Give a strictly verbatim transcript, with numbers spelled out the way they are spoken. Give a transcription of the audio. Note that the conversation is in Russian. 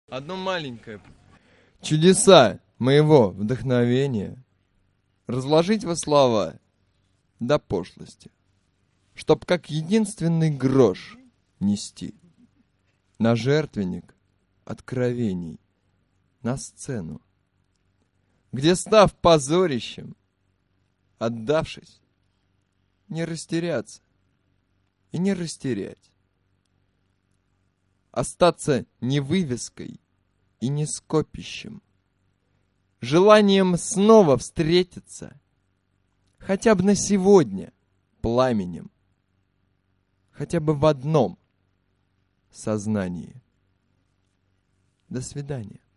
Одно маленькое. Чудеса моего вдохновения разложить во слова до пошлости, чтоб как единственный грош нести на жертвенник откровений, на сцену, где, став позорищем, отдавшись, не растеряться и не растерять, остаться не вывеской и не скопищем, желанием снова встретиться, хотя бы на сегодня, пламенем, хотя бы в одном сознании. До свидания.